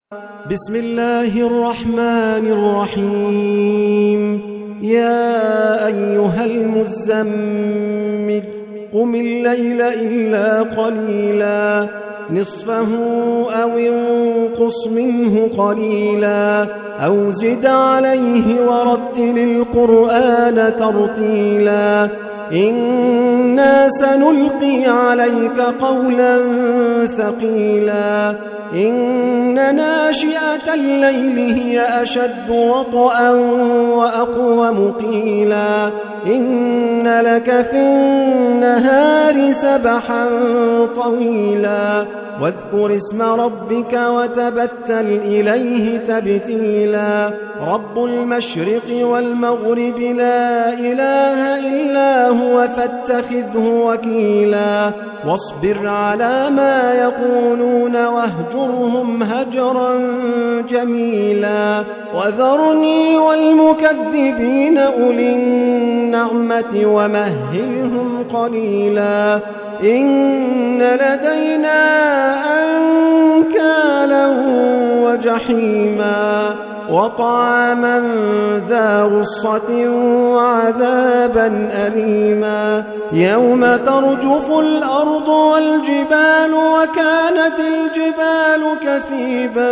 بسم الله الرحمن الرحيم. يا أيها المزمل قم الليل إلا قليلا نصفه أو انقص منه قليلا أو زد عليه ورتل القرآن ترتيلا إنا سنلقي عليك قولا ثقيلا إن ناشئة الليل هي أشد وطئا وأقوم قيلا إن لك في النهار سبحا طويلا واذكر اسم ربك وتبتل إليه تبتيلا رب المشرق والمغرب لا إله إلا هو فاتخذه وكيلا واصبر على ما يقولون واهجرهم هجرا جميلا وذرني والمكذبين أولي النعمة ومهلهم قليلا إن لدينا أنكالا وجحيما وطعاما ذا غصة وعذابا أليما يوم ترجف الأرض والجبال وكانت الجبال كثيبا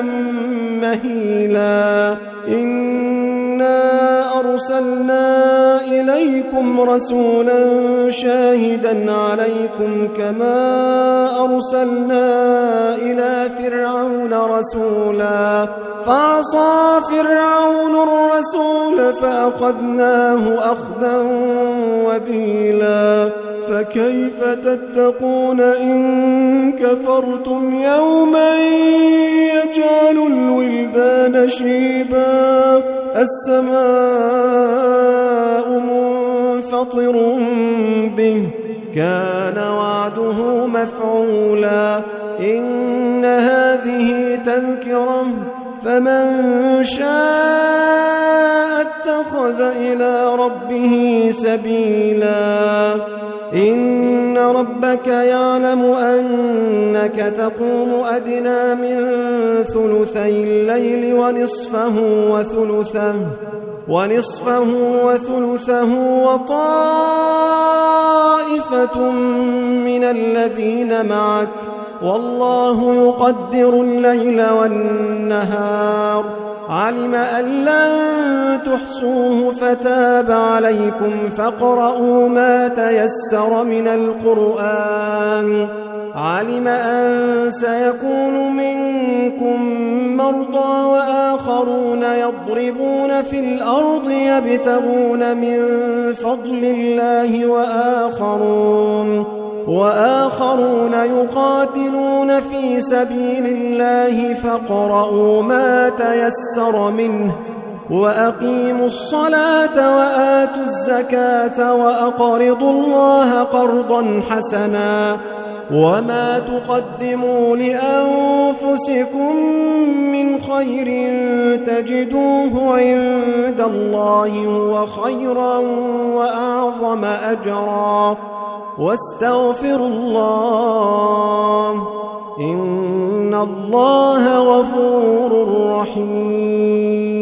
مهيلا إنا أرسلنا إليكم رسولا شاهدا عليكم كما أرسلنا إلى فرعون رسولا فعصى فرعون الرسول فأخذناه أخذا وبيلا فكيف تتقون إن كفرتم يوما يجعل الولدان شيبا السماء منفطر به كان وعده مفعولا إن هذه تذكرة فمن شاء اتخذ إلى ربه سبيلا إن ربك يعلم أنك تقوم أدنى من ثلثي الليل ونصفه وثلثه وطائفة من الذين معك والله يقدر الليل والنهار علم أن لن تحصوه فتاب عليكم فاقرؤوا ما تيسر من القرآن علم أن سيكون منكم مرضى وآخرون يضربون في الأرض يبتغون من فضل الله وآخرون يقاتلون في سبيل الله فاقرؤوا ما تيسر منه وأقيموا الصلاة وآتوا الزكاة وأقرضوا الله قرضا حسنا وما تقدموا لأنفسكم من خير تجدوه عند الله هو خيرا وأعظم أجرا واستغفروا الله إن الله غفور رحيم.